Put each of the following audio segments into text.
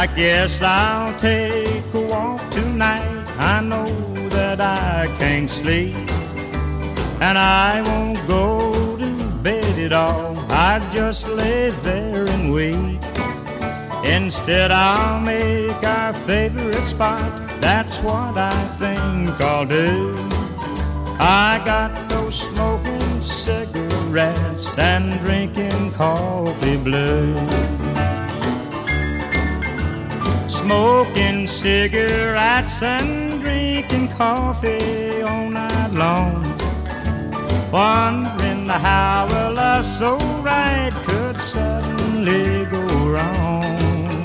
I guess I'll take a walk tonight. I know that I can't sleep, and I won't go to bed at all. I just lay there and wait. Instead I'll make our favorite spot. That's what I think I'll do. I got those smoking cigarettes and drinking coffee blue. Smoking cigarettes and drinking coffee all night long, wondering how a love so right could suddenly go wrong.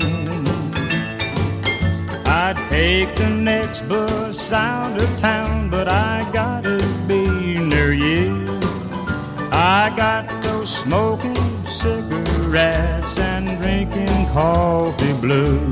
I'd take the next bus out of town, but I gotta be near you. I got those smoking cigarettes and drinking coffee blue.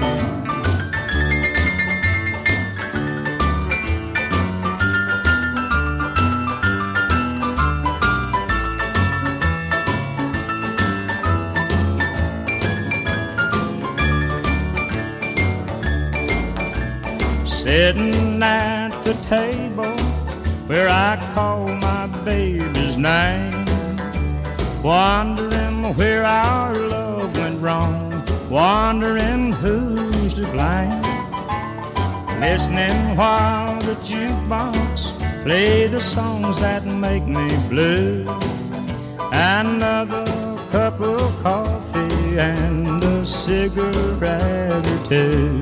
Sitting at the table where I call my baby's name, wondering where our love went wrong, wondering who's to blame. Listening while the jukebox play the songs that make me blue. Another cup of coffee and a cigarette or two.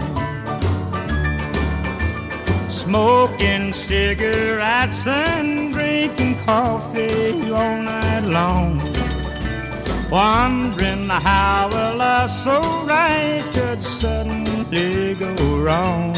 Smoking cigarettes and drinking coffee all night long, wondering how a love so right could suddenly go wrong.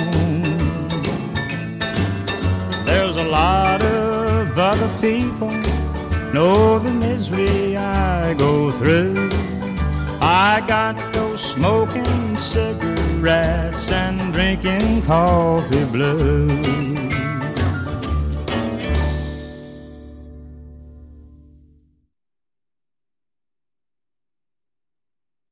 There's a lot of other people know the misery I go through. I got those smoking cigarettes and drinking coffee blue.